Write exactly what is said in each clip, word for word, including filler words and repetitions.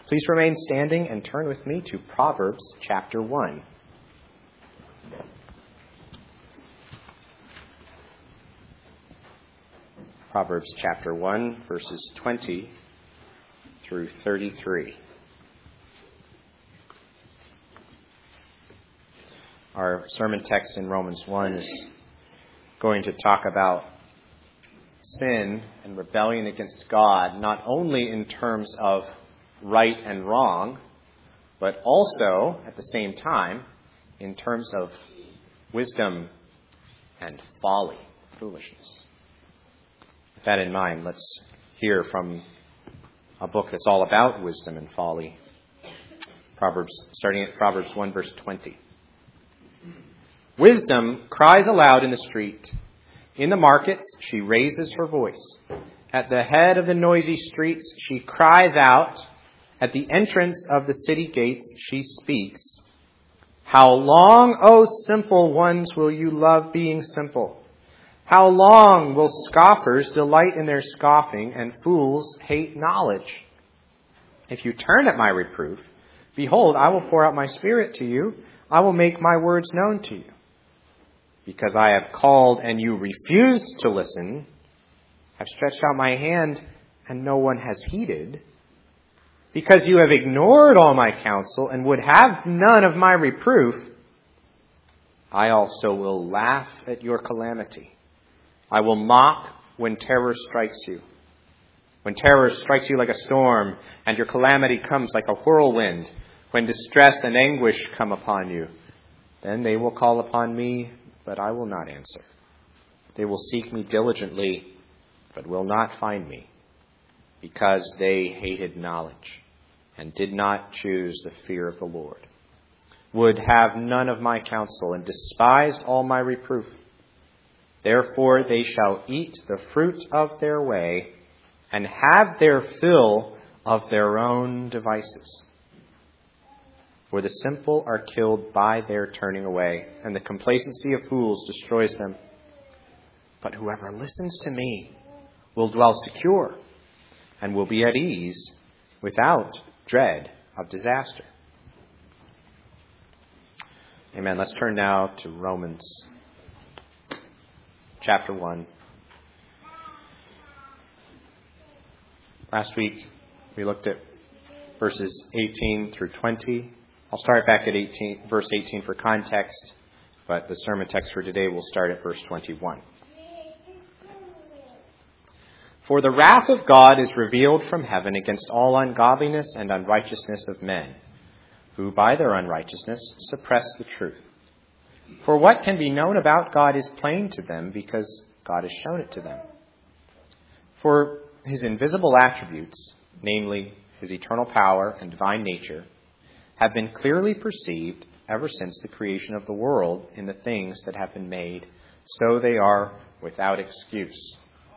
Please remain standing and turn with me to Proverbs chapter one. Proverbs chapter one, verses twenty through thirty-three. Our sermon text in Romans one is going to talk about sin and rebellion against God, not only in terms of right and wrong, but also, at the same time, in terms of wisdom and folly, foolishness. With that in mind, let's hear from a book that's all about wisdom and folly. Proverbs, starting at Proverbs one, verse twenty. Wisdom cries aloud in the street. In the markets, she raises her voice. At the head of the noisy streets, she cries out. At the entrance of the city gates, she speaks. How long, O simple ones, will you love being simple? How long will scoffers delight in their scoffing and fools hate knowledge? If you turn at my reproof, behold, I will pour out my spirit to you. I will make my words known to you. Because I have called and you refused to listen, I've stretched out my hand and no one has heeded. Because you have ignored all my counsel and would have none of my reproof, I also will laugh at your calamity. I will mock when terror strikes you. When terror strikes you like a storm and your calamity comes like a whirlwind, when distress and anguish come upon you, then they will call upon me, but I will not answer. They will seek me diligently, but will not find me, because they hated knowledge and did not choose the fear of the Lord, would have none of my counsel, and despised all my reproof. Therefore they shall eat the fruit of their way, and have their fill of their own devices. For the simple are killed by their turning away, and the complacency of fools destroys them. But whoever listens to me will dwell secure, and will be at ease without dread of disaster. Amen. Let's turn now to Romans chapter one. Last week we looked at verses eighteen through twenty. I'll start back at eighteen, verse eighteen for context, but the sermon text for today will start at verse twenty-one. For the wrath of God is revealed from heaven against all ungodliness and unrighteousness of men, who by their unrighteousness suppress the truth. For what can be known about God is plain to them, because God has shown it to them. For his invisible attributes, namely his eternal power and divine nature, have been clearly perceived ever since the creation of the world in the things that have been made, so they are without excuse.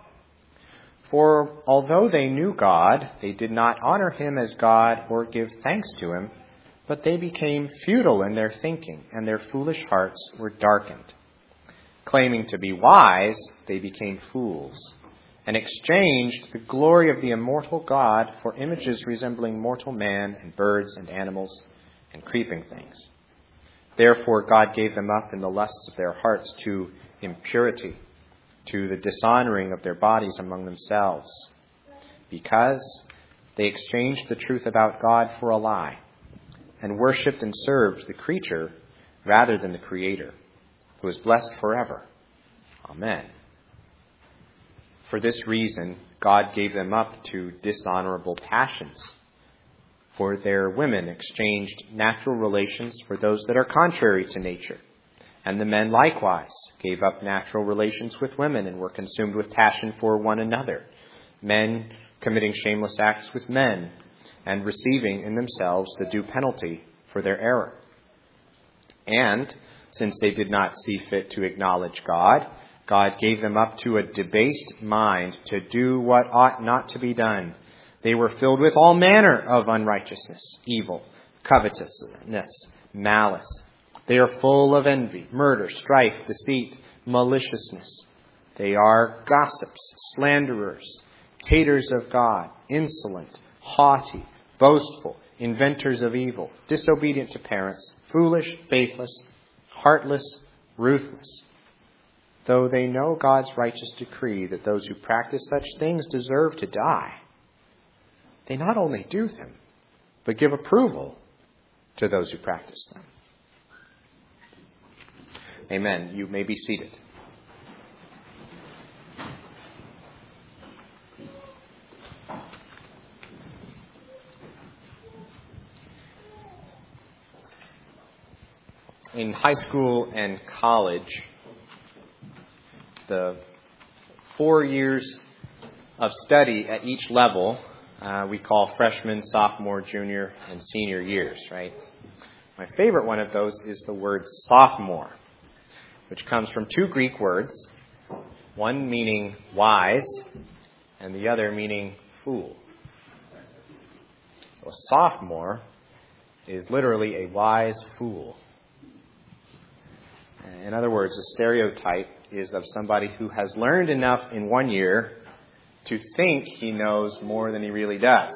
For although they knew God, they did not honor him as God or give thanks to him, but they became futile in their thinking, and their foolish hearts were darkened. Claiming to be wise, they became fools, and exchanged the glory of the immortal God for images resembling mortal man and birds and animals and creeping things. Therefore God gave them up in the lusts of their hearts to impurity, to the dishonoring of their bodies among themselves, because they exchanged the truth about God for a lie, and worshipped and served the creature rather than the Creator, who is blessed forever. Amen. For this reason, God gave them up to dishonorable passions. For their women exchanged natural relations for those that are contrary to nature. And the men likewise gave up natural relations with women and were consumed with passion for one another, men committing shameless acts with men and receiving in themselves the due penalty for their error. And since they did not see fit to acknowledge God, God gave them up to a debased mind to do what ought not to be done. They were filled with all manner of unrighteousness, evil, covetousness, malice. They are full of envy, murder, strife, deceit, maliciousness. They are gossips, slanderers, haters of God, insolent, haughty, boastful, inventors of evil, disobedient to parents, foolish, faithless, heartless, ruthless. Though they know God's righteous decree that those who practice such things deserve to die, they not only do them, but give approval to those who practice them. Amen. You may be seated. In high school and college, the four years of study at each level uh, we call freshman, sophomore, junior, and senior years, right? My favorite one of those is the word sophomore, which comes from two Greek words, one meaning wise and the other meaning fool. So a sophomore is literally a wise fool. In other words, a stereotype is of somebody who has learned enough in one year to think he knows more than he really does.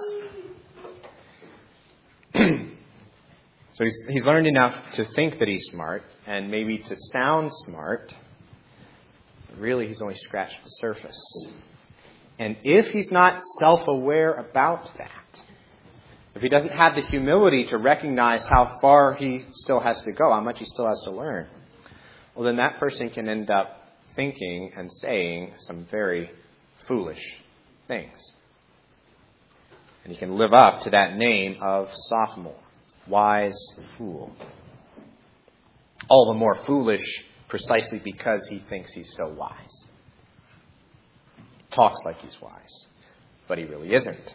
So he's, he's learned enough to think that he's smart and maybe to sound smart. But really, he's only scratched the surface. And if he's not self-aware about that, if he doesn't have the humility to recognize how far he still has to go, how much he still has to learn, well, then that person can end up thinking and saying some very foolish things. And he can live up to that name of sophomore, wise fool. All the more foolish precisely because he thinks he's so wise. Talks like he's wise, but he really isn't.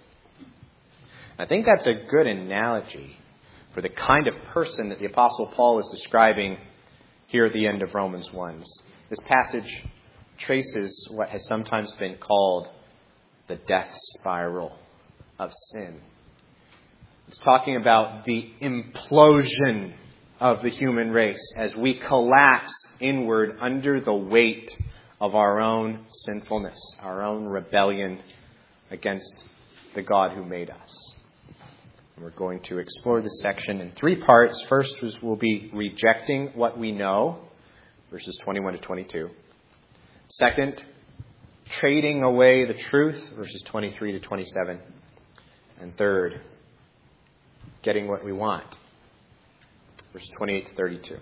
I think that's a good analogy for the kind of person that the Apostle Paul is describing here at the end of Romans one. This passage traces what has sometimes been called the death spiral of sin. It's talking about the implosion of the human race as we collapse inward under the weight of our own sinfulness, our own rebellion against the God who made us. And we're going to explore this section in three parts. First is we'll be rejecting what we know, verses twenty-one to twenty-two. Second, trading away the truth, verses twenty-three to twenty-seven. And third, getting what we want, verses twenty-eight to thirty-two.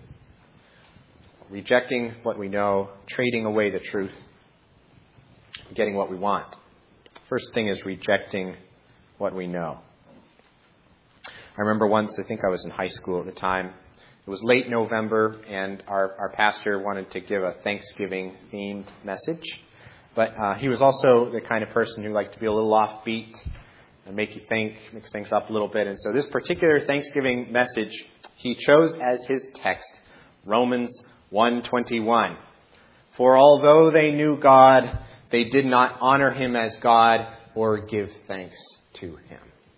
Rejecting what we know, trading away the truth, getting what we want. First thing is rejecting what we know. I remember once, I think I was in high school at the time. It was late November, and our, our pastor wanted to give a Thanksgiving-themed message. But uh, he was also the kind of person who liked to be a little offbeat and make you think, mix things up a little bit. And so this particular Thanksgiving message, he chose as his text, Romans one twenty-one. For although they knew God, they did not honor him as God or give thanks to him.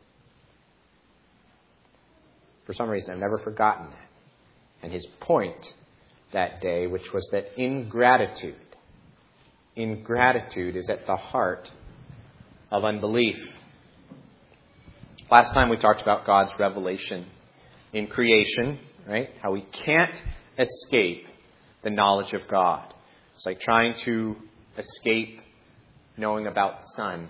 For some reason, I've never forgotten that. And his point that day, which was that ingratitude, ingratitude is at the heart of unbelief. Last time we talked about God's revelation in creation, right? How we can't escape the knowledge of God. It's like trying to escape knowing about the sun.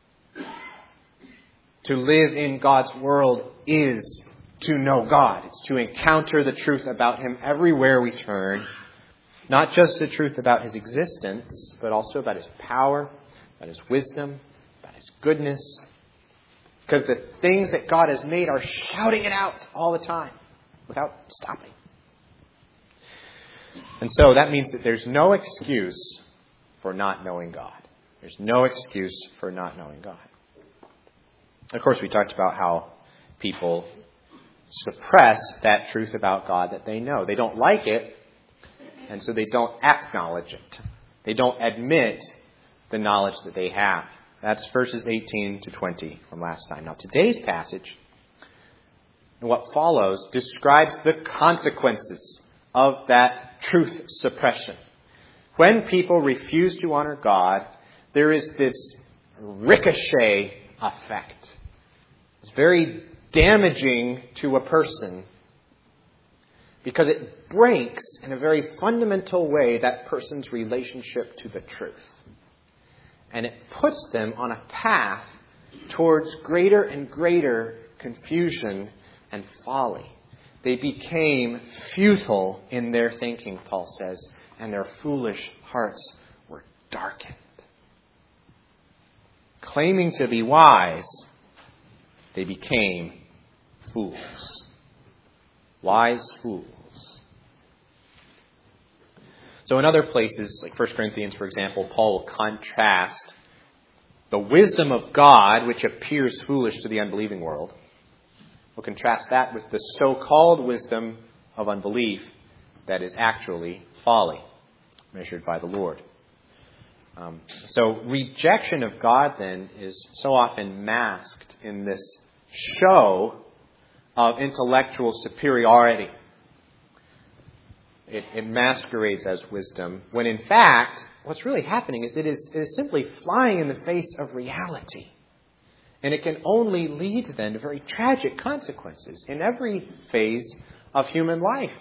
To live in God's world is to know God. It's to encounter the truth about him everywhere we turn. Not just the truth about his existence, but also about his power, about his wisdom, about his goodness. Because the things that God has made are shouting it out all the time without stopping. And so that means that there's no excuse for not knowing God. There's no excuse for not knowing God. Of course, we talked about how people suppress that truth about God that they know. They don't like it, and so they don't acknowledge it. They don't admit the knowledge that they have. That's verses eighteen to twenty from last time. Now, today's passage and what follows describes the consequences of that truth suppression. When people refuse to honor God, there is this ricochet effect. It's very damaging to a person because it breaks in a very fundamental way that person's relationship to the truth. And it puts them on a path towards greater and greater confusion and folly. They became futile in their thinking, Paul says, and their foolish hearts were darkened. Claiming to be wise, they became fools. Wise fools. So in other places, like First Corinthians, for example, Paul will contrast the wisdom of God, which appears foolish to the unbelieving world. We'll contrast that with the so-called wisdom of unbelief that is actually folly, measured by the Lord. Um, so rejection of God, then, is so often masked in this show of intellectual superiority. It, it masquerades as wisdom, when in fact, what's really happening is it is, it is simply flying in the face of reality. And it can only lead then to very tragic consequences in every phase of human life.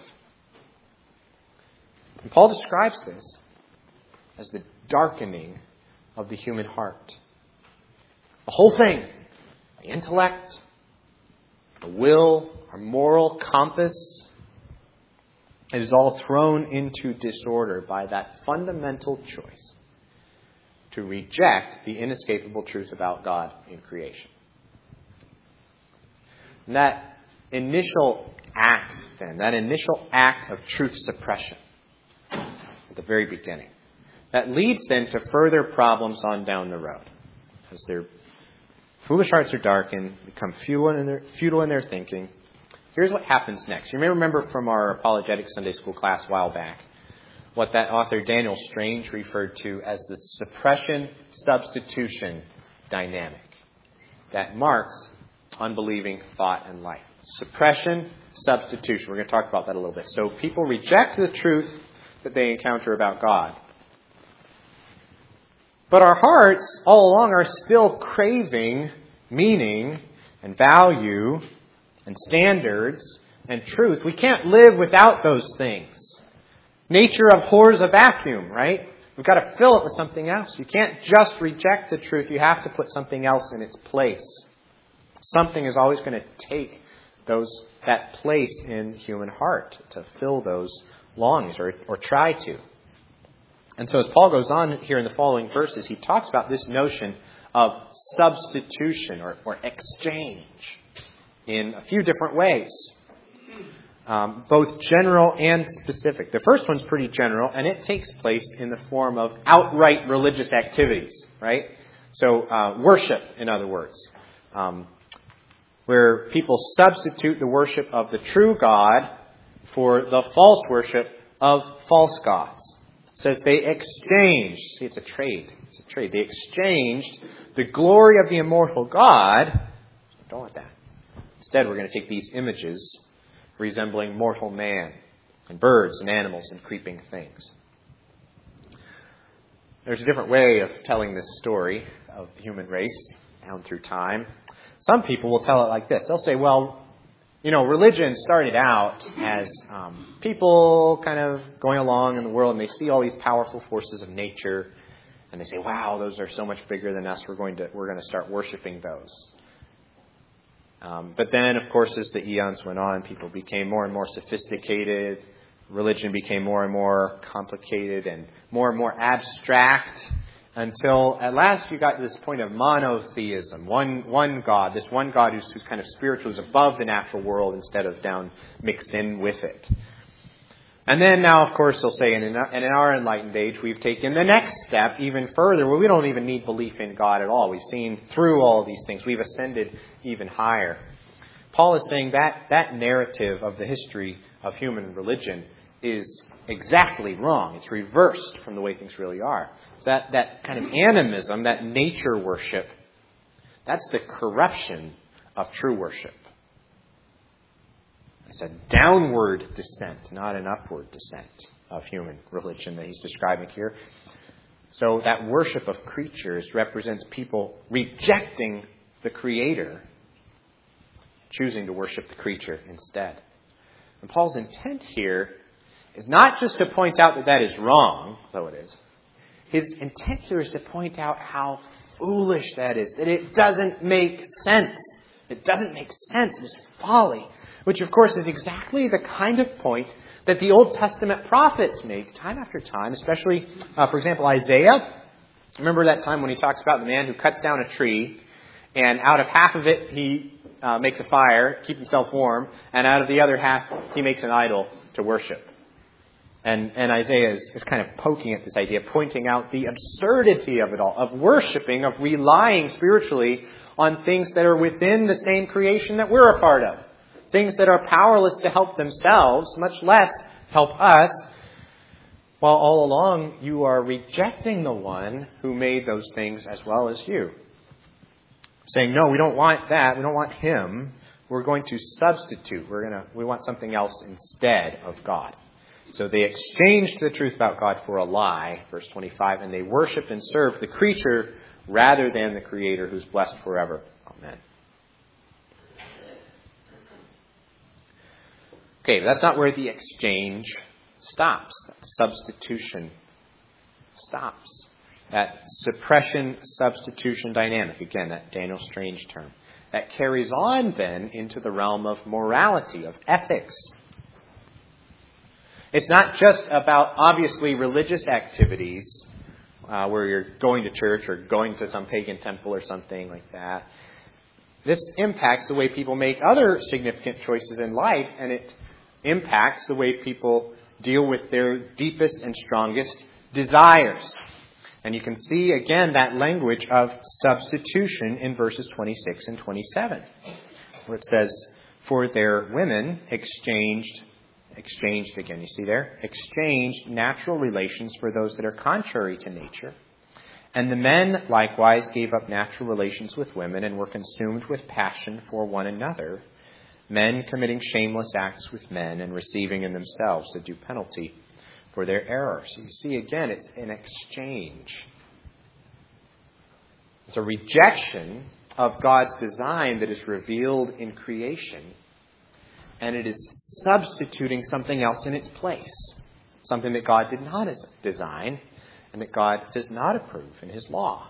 And Paul describes this as the darkening of the human heart. The whole thing, the intellect, the will, our moral compass, it is all thrown into disorder by that fundamental choice to reject the inescapable truth about God in creation. And that initial act, then, that initial act of truth suppression at the very beginning, that leads then to further problems on down the road. As their foolish hearts are darkened, become futile in their, futile in their thinking. Here's what happens next. You may remember from our apologetics Sunday school class a while back what that author Daniel Strange referred to as the suppression-substitution dynamic that marks unbelieving thought and life. Suppression, substitution. We're going to talk about that a little bit. So people reject the truth that they encounter about God. But our hearts all along are still craving meaning and value and standards and truth. We can't live without those things. Nature abhors a vacuum, right? We've got to fill it with something else. You can't just reject the truth. You have to put something else in its place. Something is always going to take those that place in human heart to fill those longings, or, or try to. And so as Paul goes on here in the following verses, he talks about this notion of substitution or, or exchange in a few different ways. Um, both general and specific. The first one's pretty general, and it takes place in the form of outright religious activities, right? So uh, worship, in other words, um, where people substitute the worship of the true God for the false worship of false gods. It says they exchanged. See, it's a trade. It's a trade. They exchanged the glory of the immortal God. Don't want that. Instead, we're going to take these images resembling mortal man and birds and animals and creeping things. There's a different way of telling this story of the human race down through time. Some people will tell it like this. They'll say, well, you know, religion started out as um, people kind of going along in the world, and they see all these powerful forces of nature, and they say, wow, those are so much bigger than us. We're going to we're going to start worshiping those. Um, but then, of course, as the eons went on, people became more and more sophisticated. Religion became more and more complicated and more and more abstract, until at last you got to this point of monotheism. One one God, this one God who's, who's kind of spiritual, who's above the natural world instead of down mixed in with it. And then now, of course, they'll say, in, in our enlightened age, we've taken the next step even further, where we don't even need belief in God at all. We've seen through all these things. We've ascended even higher. Paul is saying that that narrative of the history of human religion is exactly wrong. It's reversed from the way things really are. So that, that kind of animism, that nature worship, that's the corruption of true worship. It's a downward descent, not an upward descent of human religion that he's describing here. So that worship of creatures represents people rejecting the Creator choosing to worship the creature instead. And Paul's intent here is not just to point out that that is wrong, though it is. His intent here is to point out how foolish that is, that it doesn't make sense. It doesn't make sense. It is folly. Which, of course, is exactly the kind of point that the Old Testament prophets make time after time, especially, uh, for example, Isaiah. Remember that time when he talks about the man who cuts down a tree, and out of half of it he uh, makes a fire, keep himself warm, and out of the other half he makes an idol to worship. And, and Isaiah is, is kind of poking at this idea, pointing out the absurdity of it all, of worshiping, of relying spiritually on things that are within the same creation that we're a part of. Things that are powerless to help themselves, much less help us, while all along you are rejecting the one who made those things as well as you. Saying, no, we don't want that. We don't want him. We're going to substitute. We're going to, we want something else instead of God. So they exchanged the truth about God for a lie, verse twenty-five, and they worshipped and served the creature rather than the Creator who's blessed forever. Amen. Okay, but that's not where the exchange stops. That substitution stops. That suppression-substitution dynamic, again, that Daniel Strange term, that carries on then into the realm of morality, of ethics. It's not just about, obviously, religious activities uh, where you're going to church or going to some pagan temple or something like that. This impacts the way people make other significant choices in life, and it impacts the way people deal with their deepest and strongest desires. And you can see, again, that language of substitution in verses twenty-six and twenty-seven, where it says, for their women exchanged, exchanged again, you see there, exchanged natural relations for those that are contrary to nature. And the men likewise gave up natural relations with women and were consumed with passion for one another, men committing shameless acts with men and receiving in themselves the due penalty for their error. So you see, again, it's an exchange. It's a rejection of God's design that is revealed in creation, and it is substituting something else in its place, something that God did not design and that God does not approve in His law.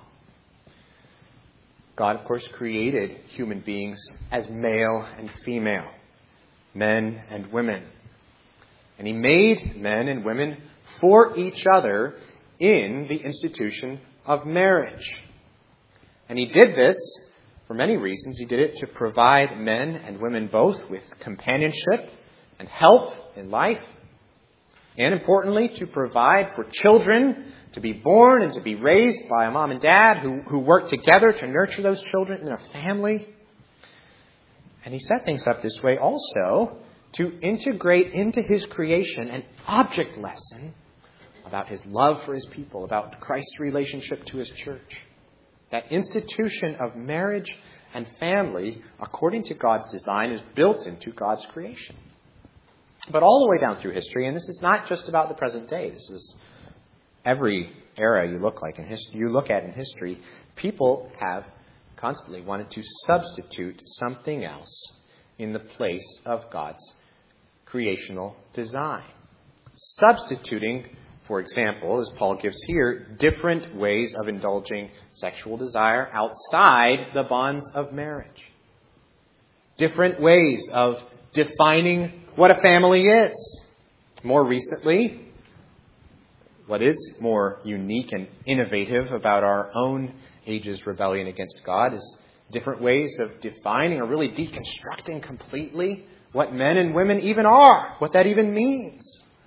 God, of course, created human beings as male and female, men and women. And He made men and women for each other in the institution of marriage. And He did this for many reasons. He did it to provide men and women both with companionship and help in life. And importantly, to provide for children to be born and to be raised by a mom and dad who, who work together to nurture those children in a family. And He set things up this way also to integrate into His creation an object lesson about His love for His people, about Christ's relationship to His church. That institution of marriage and family, according to God's design, is built into God's creation. But all the way down through history, and this is not just about the present day, this is every era you look like in history, you look at in history, people have constantly wanted to substitute something else in the place of God's creational design. Substituting, for example, as Paul gives here, different ways of indulging sexual desire outside the bonds of marriage. Different ways of defining what a family is. More recently, what is more unique and innovative about our own age's rebellion against God is different ways of defining or really deconstructing completely what men and women even are, what that even means.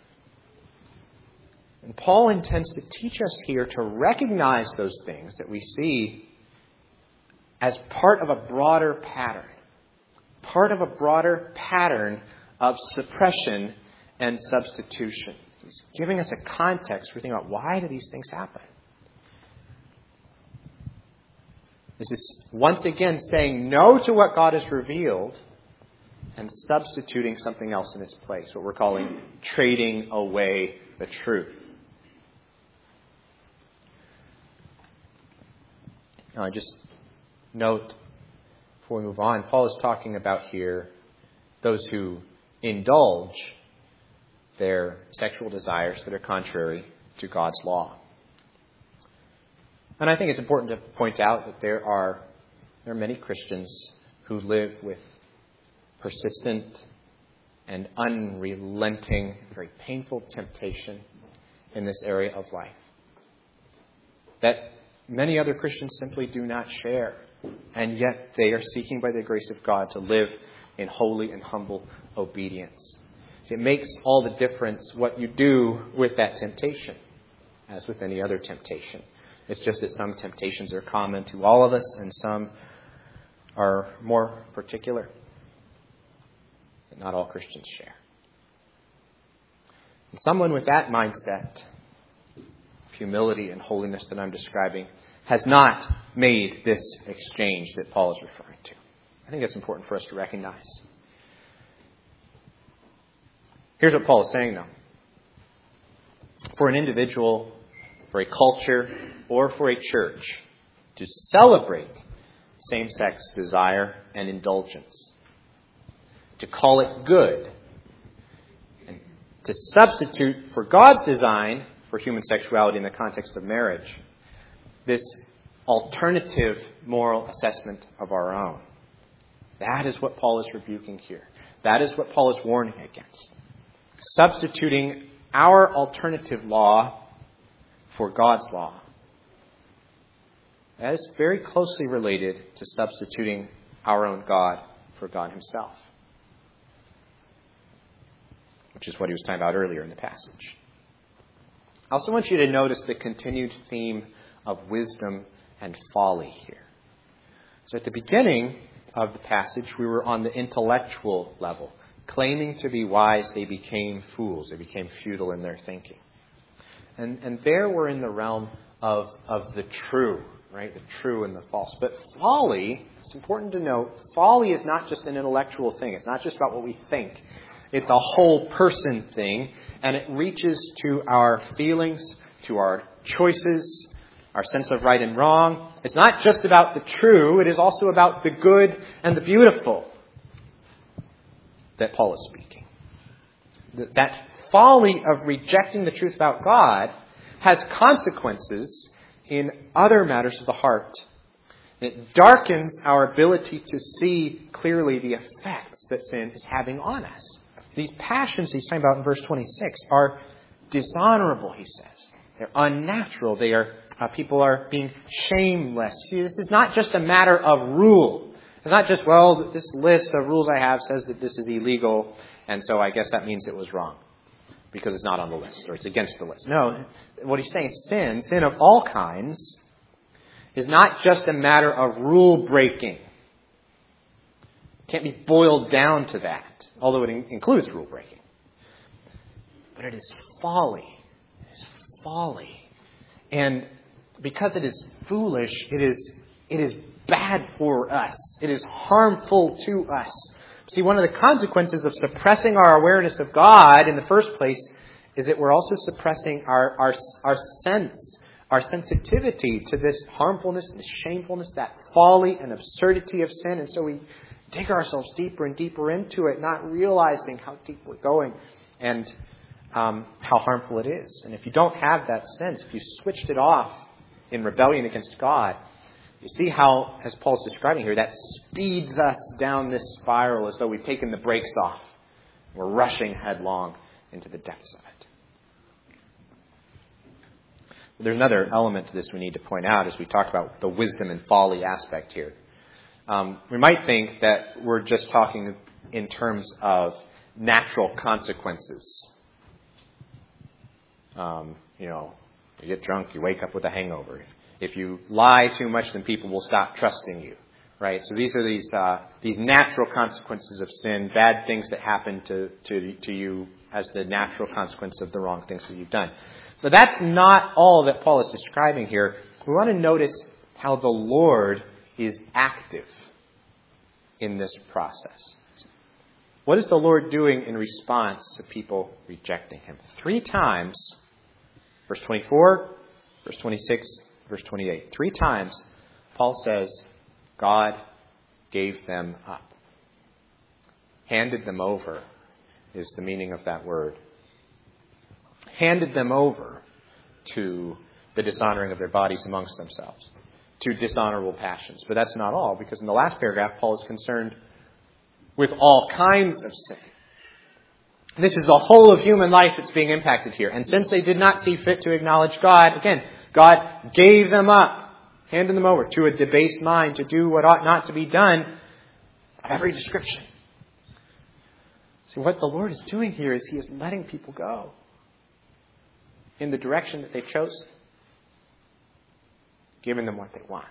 And Paul intends to teach us here to recognize those things that we see as part of a broader pattern. Part of a broader pattern of suppression and substitution. He's giving us a context for thinking about why do these things happen. This is once again saying no to what God has revealed and substituting something else in its place, what we're calling trading away the truth. Now, I just note before we move on, Paul is talking about here those who indulge their sexual desires that are contrary to God's law. And I think it's important to point out that there are there are many Christians who live with persistent and unrelenting, very painful temptation in this area of life that many other Christians simply do not share. And yet they are seeking by the grace of God to live in holy and humble obedience. It makes all the difference what you do with that temptation, as with any other temptation. It's just that some temptations are common to all of us and some are more particular that not all Christians share. And someone with that mindset of humility and holiness that I'm describing has not made this exchange that Paul is referring to. I think it's important for us to recognize. Here's what Paul is saying, though. For an individual, for a culture, or for a church to celebrate same-sex desire and indulgence, to call it good, and to substitute for God's design for human sexuality in the context of marriage, this alternative moral assessment of our own. That is what Paul is rebuking here. That is what Paul is warning against. Substituting our alternative law for God's law. That is very closely related to substituting our own God for God himself, which is what he was talking about earlier in the passage. I also want you to notice the continued theme of wisdom and folly here. So at the beginning of the passage, we were on the intellectual level. Claiming to be wise, they became fools. They became futile in their thinking. And and there we're in the realm of, of the true, right? The true and the false. But folly, it's important to note, folly is not just an intellectual thing. It's not just about what we think. It's a whole person thing. And it reaches to our feelings, to our choices, our sense of right and wrong. It's not just about the true. It is also about the good and the beautiful that Paul is speaking. That folly of rejecting the truth about God has consequences in other matters of the heart. It darkens our ability to see clearly the effects that sin is having on us. These passions he's talking about in verse twenty-six are dishonorable, he says. They're unnatural. They are uh, people are being shameless. See, this is not just a matter of rule. It's not just, well, this list of rules I have says that this is illegal, and so I guess that means it was wrong because it's not on the list or it's against the list. No, what he's saying is sin, sin of all kinds, is not just a matter of rule breaking. It can't be boiled down to that, although it in- includes rule breaking. But it is folly. It is folly. And because it is foolish, it is it is bad for us. It is harmful to us. See, one of the consequences of suppressing our awareness of God in the first place is that we're also suppressing our, our, our sense, our sensitivity to this harmfulness, this shamefulness, that folly and absurdity of sin. And so we dig ourselves deeper and deeper into it, not realizing how deep we're going and um, how harmful it is. And if you don't have that sense, if you switched it off in rebellion against God, you see how, as Paul's describing here, that speeds us down this spiral as though we've taken the brakes off. We're rushing headlong into the depths of it. But there's another element to this we need to point out as we talk about the wisdom and folly aspect here. Um, we might think that we're just talking in terms of natural consequences. Um, you know, you get drunk, you wake up with a hangover. If you lie too much, then people will stop trusting you, right? So these are these uh, these natural consequences of sin, bad things that happen to, to to you as the natural consequence of the wrong things that you've done. But that's not all that Paul is describing here. We want to notice how the Lord is active in this process. What is the Lord doing in response to people rejecting him? Three times, verse twenty-four, verse twenty-six, verse twenty-eight. Three times, Paul says, God gave them up. Handed them over is the meaning of that word. Handed them over to the dishonoring of their bodies amongst themselves, to dishonorable passions. But that's not all, because in the last paragraph, Paul is concerned with all kinds of sin. This is the whole of human life that's being impacted here. And since they did not see fit to acknowledge God, again, God gave them up, handed them over to a debased mind to do what ought not to be done. Every description. See, what the Lord is doing here is He is letting people go in the direction that they've chosen, giving them what they want.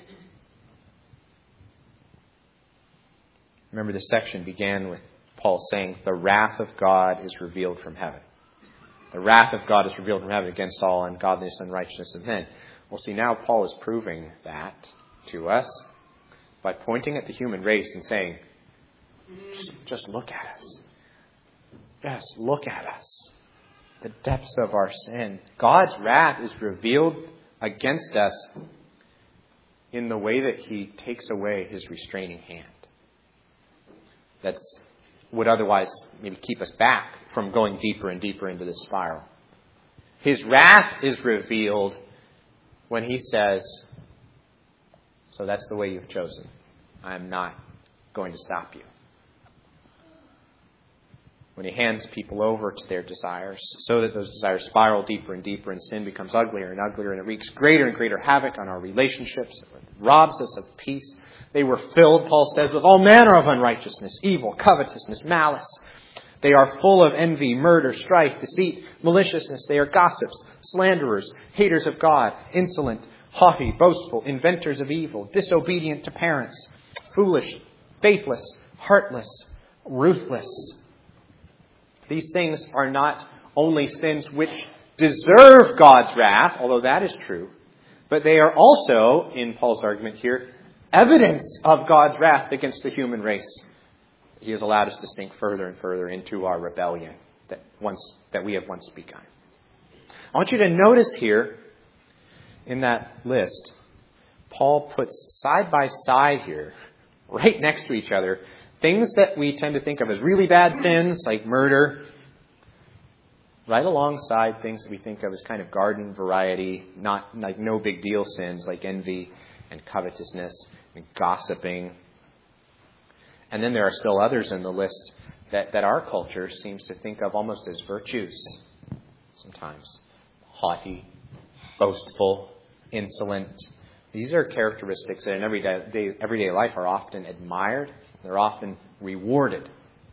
Remember, this section began with Paul saying, the wrath of God is revealed from heaven. The wrath of God is revealed from heaven against all ungodliness and unrighteousness of men. Well, see, now Paul is proving that to us by pointing at the human race and saying, just, just look at us. Just look at us. The depths of our sin. God's wrath is revealed against us in the way that He takes away His restraining hand. That's would otherwise maybe keep us back from going deeper and deeper into this spiral. His wrath is revealed when He says, so that's the way you've chosen. I am not going to stop you. When He hands people over to their desires, so that those desires spiral deeper and deeper, and sin becomes uglier and uglier, and it wreaks greater and greater havoc on our relationships, it robs us of peace. They were filled, Paul says, with all manner of unrighteousness, evil, covetousness, malice. They are full of envy, murder, strife, deceit, maliciousness. They are gossips, slanderers, haters of God, insolent, haughty, boastful, inventors of evil, disobedient to parents, foolish, faithless, heartless, ruthless. These things are not only sins which deserve God's wrath, although that is true, but they are also, in Paul's argument here, evidence of God's wrath against the human race. He has allowed us to sink further and further into our rebellion that once that we have once begun. I want you to notice here in that list, Paul puts side by side here, right next to each other, things that we tend to think of as really bad sins, like murder, right alongside things that we think of as kind of garden variety, not like no big deal sins like envy and covetousness and gossiping. And then there are still others in the list that, that our culture seems to think of almost as virtues sometimes. Haughty, boastful, insolent. These are characteristics that in everyday, everyday life are often admired. They're often rewarded.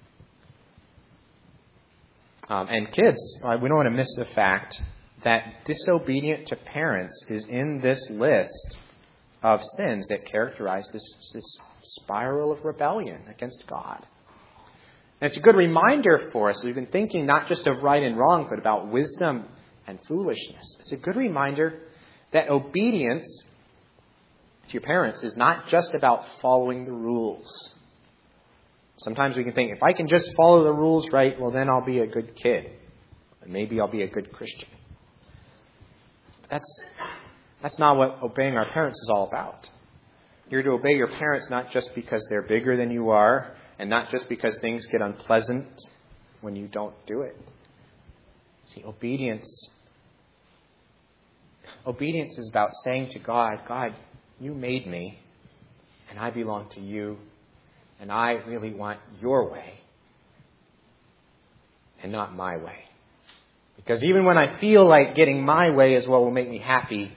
Um, and kids, uh, we don't want to miss the fact that disobedient to parents is in this list of sins that characterize this, this spiral of rebellion against God. And it's a good reminder for us. We've been thinking not just of right and wrong, but about wisdom and foolishness. It's a good reminder that obedience to your parents is not just about following the rules. Sometimes we can think, if I can just follow the rules right, well, then I'll be a good kid. And maybe I'll be a good Christian. That's, that's not what obeying our parents is all about. You're to obey your parents not just because they're bigger than you are, and not just because things get unpleasant when you don't do it. See, obedience, obedience is about saying to God, God, you made me, and I belong to you, and I really want your way, and not my way. Because even when I feel like getting my way is what will make me happy,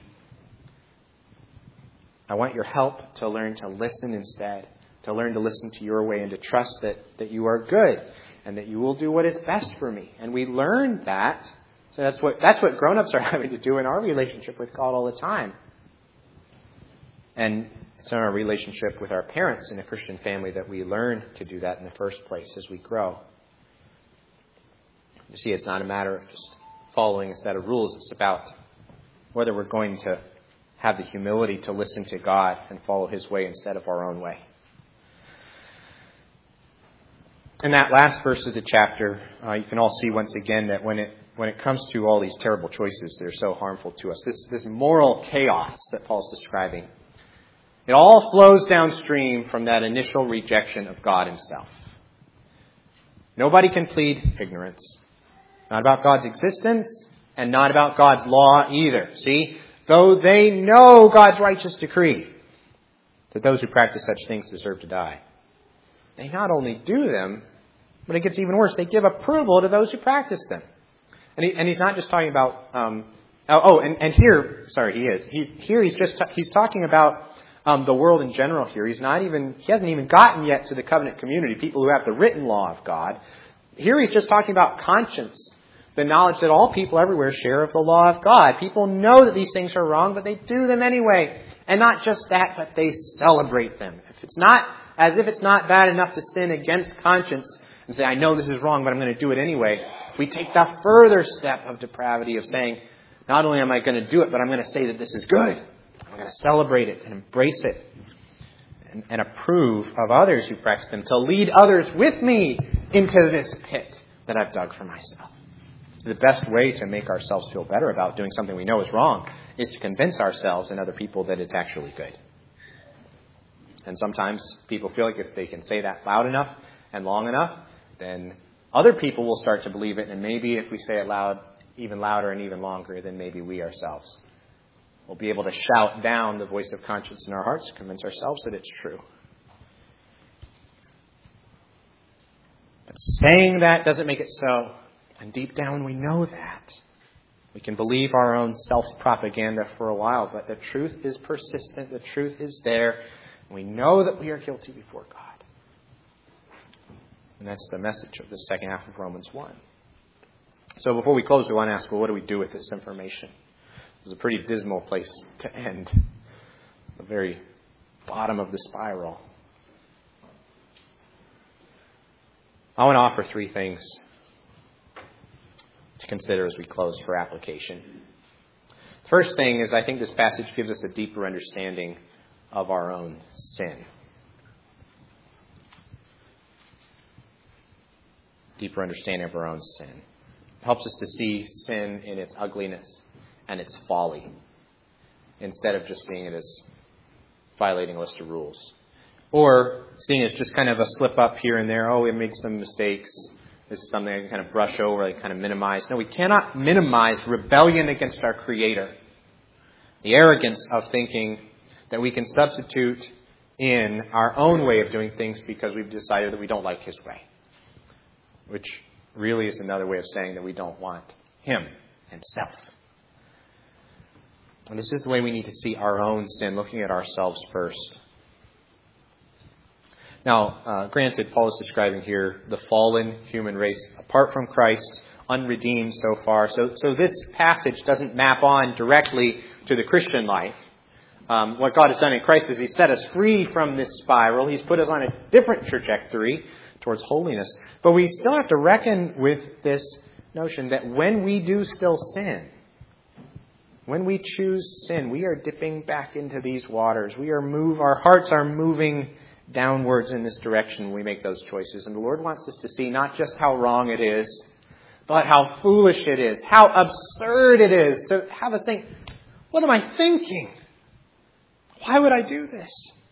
I want your help to learn to listen instead, to learn to listen to your way and to trust that, that you are good and that you will do what is best for me. And we learn that. So that's what that's what grown-ups are having to do in our relationship with God all the time. And it's in our relationship with our parents in a Christian family that we learn to do that in the first place as we grow. You see, it's not a matter of just following a set of rules. It's about whether we're going to have the humility to listen to God and follow His way instead of our own way. In that last verse of the chapter, uh, you can all see once again that when it when it comes to all these terrible choices that are so harmful to us, this, this moral chaos that Paul's describing, It all flows downstream from that initial rejection of God himself. Nobody can plead ignorance. Not about God's existence and not about God's law either. See, though they know God's righteous decree that those who practice such things deserve to die, they not only do them, but it gets even worse. They give approval to those who practice them. And, he, and he's not just talking about... Um, oh, oh, and, and here... Sorry, he is. He, here he's just he's talking about um, the world in general here. He's not even... He hasn't even gotten yet to the covenant community, people who have the written law of God. Here he's just talking about conscience. The knowledge that all people everywhere share of the law of God. People know that these things are wrong, but they do them anyway. And not just that, but they celebrate them. If it's not... As if it's not bad enough to sin against conscience and say, I know this is wrong, but I'm going to do it anyway. We take the further step of depravity of saying, not only am I going to do it, but I'm going to say that this is good. I'm going to celebrate it and embrace it and, and approve of others who practice them, to lead others with me into this pit that I've dug for myself. So the best way to make ourselves feel better about doing something we know is wrong is to convince ourselves and other people that it's actually good. And sometimes people feel like if they can say that loud enough and long enough, then other people will start to believe it. And maybe if we say it loud, even louder and even longer, then maybe we ourselves will be able to shout down the voice of conscience in our hearts, convince ourselves that it's true. But saying that doesn't make it so. And deep down we know that. We can believe our own self-propaganda for a while, but the truth is persistent. The truth is there. We know that we are guilty before God. And that's the message of the second half of Romans one. So before we close, we want to ask, well, what do we do with this information? This is a pretty dismal place to end. The very bottom of the spiral. I want to offer three things to consider as we close for application. The first thing is I think this passage gives us a deeper understanding of our own sin. Deeper understanding of our own sin. It helps us to see sin in its ugliness and its folly, instead of just seeing it as violating a list of rules. Or seeing it as just kind of a slip up here and there. Oh, we made some mistakes. This is something I can kind of brush over, like kind of minimize. No, we cannot minimize rebellion against our Creator. The arrogance of thinking that we can substitute in our own way of doing things because we've decided that we don't like His way. Which really is another way of saying that we don't want Him Himself. And this is the way we need to see our own sin, looking at ourselves first. Now, uh, granted, Paul is describing here the fallen human race apart from Christ, unredeemed so far. So, so this passage doesn't map on directly to the Christian life. Um, what God has done in Christ is He's set us free from this spiral. He's put us on a different trajectory towards holiness. But we still have to reckon with this notion that when we do still sin, when we choose sin, we are dipping back into these waters. We are move. Our hearts are moving downwards in this direction when we make those choices. And the Lord wants us to see not just how wrong it is, but how foolish it is, how absurd it is to have us think, what am I thinking? Why would I do this?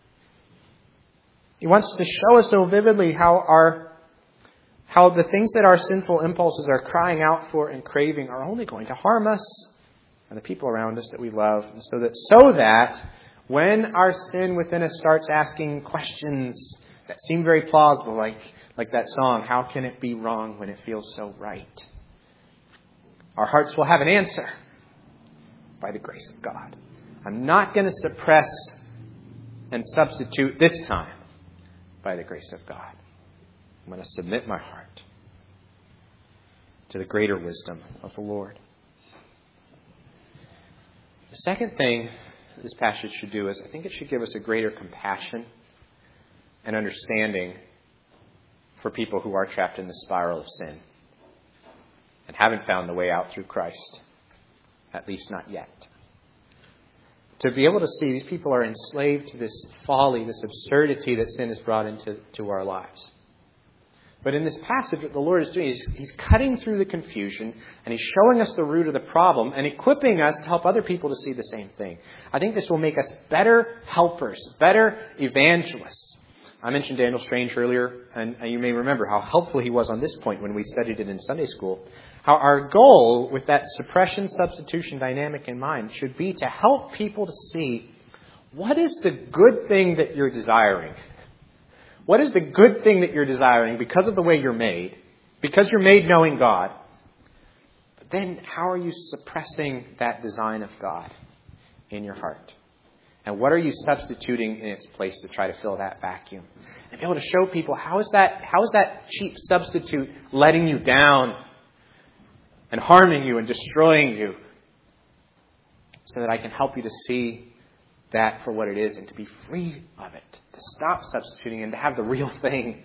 He wants to show us so vividly how our, how the things that our sinful impulses are crying out for and craving are only going to harm us and the people around us that we love. And so that, so that when our sin within us starts asking questions that seem very plausible, like, like that song, how can it be wrong when it feels so right? Our hearts will have an answer by the grace of God. I'm not going to suppress and substitute this time by the grace of God. I'm going to submit my heart to the greater wisdom of the Lord. The second thing this passage should do is I think it should give us a greater compassion and understanding for people who are trapped in the spiral of sin and haven't found the way out through Christ, at least not yet. To be able to see these people are enslaved to this folly, this absurdity that sin has brought into to our lives. But in this passage, what the Lord is doing is He's cutting through the confusion and He's showing us the root of the problem and equipping us to help other people to see the same thing. I think this will make us better helpers, better evangelists. I mentioned Daniel Strange earlier, and you may remember how helpful he was on this point when we studied it in Sunday school. How our goal with that suppression-substitution dynamic in mind should be to help people to see what is the good thing that you're desiring. What is the good thing that you're desiring because of the way you're made, because you're made knowing God? But then how are you suppressing that design of God in your heart? And what are you substituting in its place to try to fill that vacuum? And be able to show people how is that, how is that cheap substitute letting you down and harming you and destroying you, so that I can help you to see that for what it is and to be free of it, to stop substituting and to have the real thing.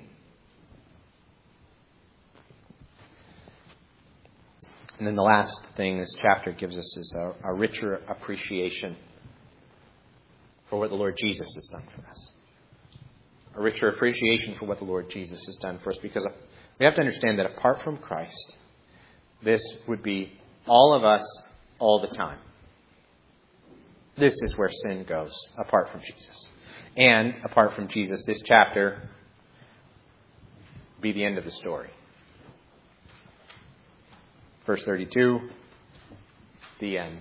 And then the last thing this chapter gives us is a, a richer appreciation for what the Lord Jesus has done for us. A richer appreciation for what the Lord Jesus has done for us, because we have to understand that apart from Christ, this would be all of us all the time. This is where sin goes, apart from Jesus. And apart from Jesus, this chapter will be the end of the story. Verse thirty-two, the end.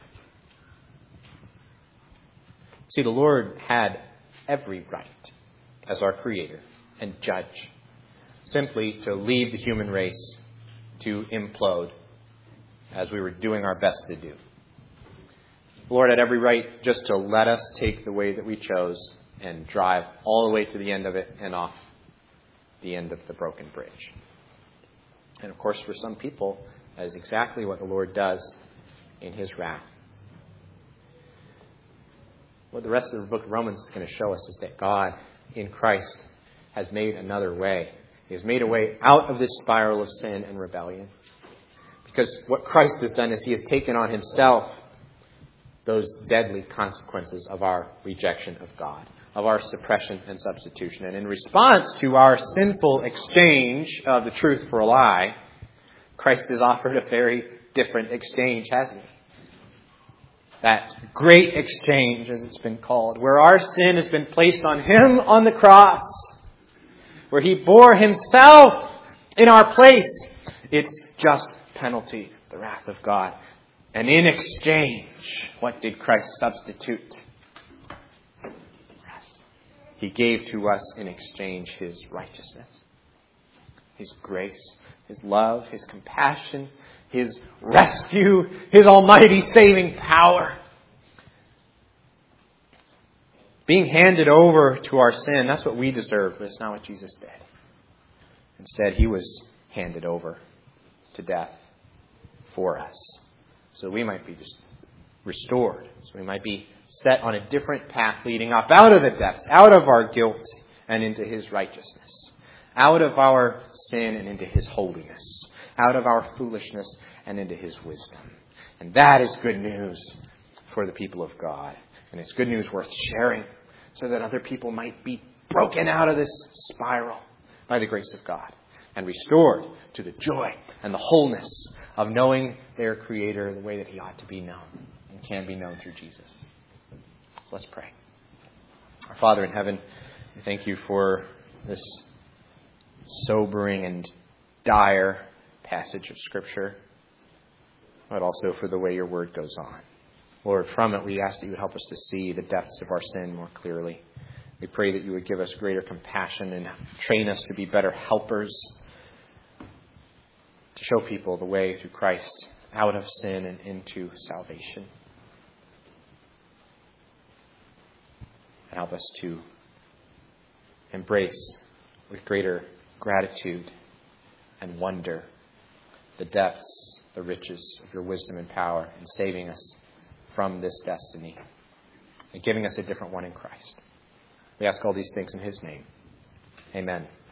See, the Lord had every right as our Creator and Judge simply to leave the human race to implode as we were doing our best to do. The Lord had every right just to let us take the way that we chose and drive all the way to the end of it and off the end of the broken bridge. And of course, for some people, that is exactly what the Lord does in His wrath. What the rest of the book of Romans is going to show us is that God, in Christ, has made another way. He has made a way out of this spiral of sin and rebellion. Because what Christ has done is He has taken on Himself those deadly consequences of our rejection of God, of our suppression and substitution. And in response to our sinful exchange of the truth for a lie, Christ has offered a very different exchange, hasn't He? That great exchange, as it's been called, where our sin has been placed on Him on the cross, where He bore Himself in our place its just penalty, the wrath of God. And in exchange, what did Christ substitute? Yes. He gave to us in exchange His righteousness, His grace, His love, His compassion, His rescue, His almighty saving power. Being handed over to our sin, that's what we deserve, but it's not what Jesus did. Instead, He was handed over to death for us, so we might be just restored, so we might be set on a different path leading up out of the depths, out of our guilt and into His righteousness, out of our sin and into His holiness, out of our foolishness and into His wisdom. And that is good news for the people of God. And it's good news worth sharing so that other people might be broken out of this spiral by the grace of God and restored to the joy and the wholeness of knowing their Creator the way that He ought to be known and can be known through Jesus. So let's pray. Our Father in heaven, we thank You for this sobering and dire passage of Scripture, but also for the way Your Word goes on. Lord, from it we ask that You would help us to see the depths of our sin more clearly. We pray that You would give us greater compassion and train us to be better helpers, to show people the way through Christ out of sin and into salvation. And help us to embrace with greater gratitude and wonder the depths, the riches of Your wisdom and power in saving us from this destiny and giving us a different one in Christ. We ask all these things in His name. Amen.